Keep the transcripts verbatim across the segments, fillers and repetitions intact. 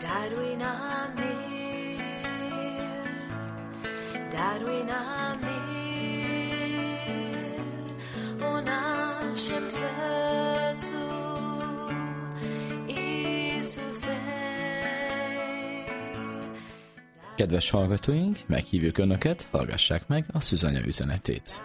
Darwin Amir, Darwin Amir, u našem srcu Iisuse. Kedves hallgatóink, meghívjuk Önöket, hallgassák meg a Szűzanya üzenetét.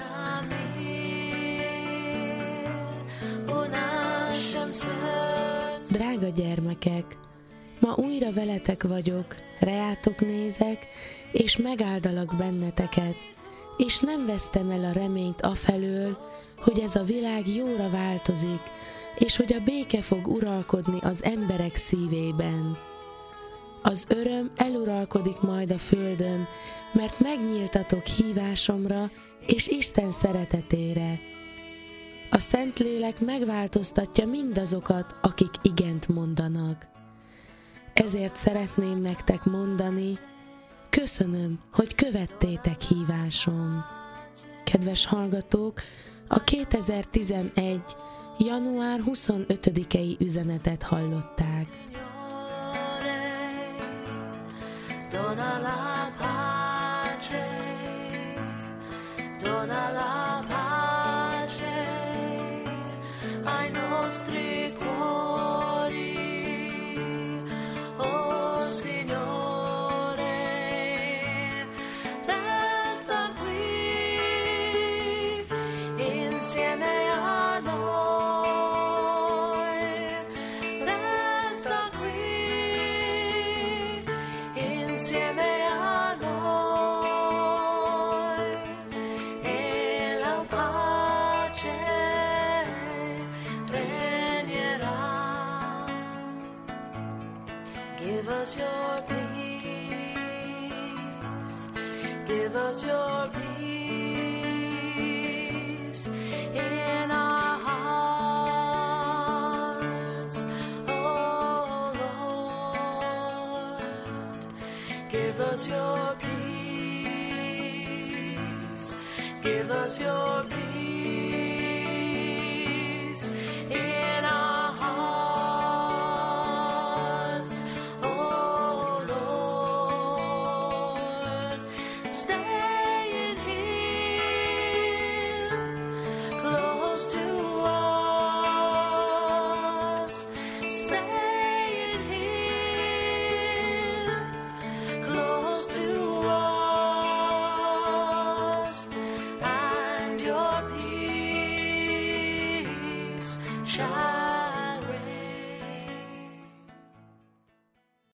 Drága gyermekek, ma újra veletek vagyok, reátok nézek, és megáldalak benneteket, és nem vesztem el a reményt afelől, hogy ez a világ jóra változik, és hogy a béke fog uralkodni az emberek szívében. Az öröm eluralkodik majd a földön, mert megnyíltatok hívásomra és Isten szeretetére. A Szentlélek megváltoztatja mindazokat, akik igent mondanak. Ezért szeretném nektek mondani, köszönöm, hogy követtétek hívásom. Kedves hallgatók, a kétezer-tizenegy. január huszonötödikei üzenetet hallották. Dona la pace, dona la pace ai nostri cuori, oh Signore, resta qui insieme a noi, resta qui insieme a noi, e la pace regnerà. Give us your peace, give us your peace in our hearts, oh Lord. Give us your peace, give us your peace in our hearts, oh Lord. Stay in here, close to us. Stay in here, close to us, and your peace shall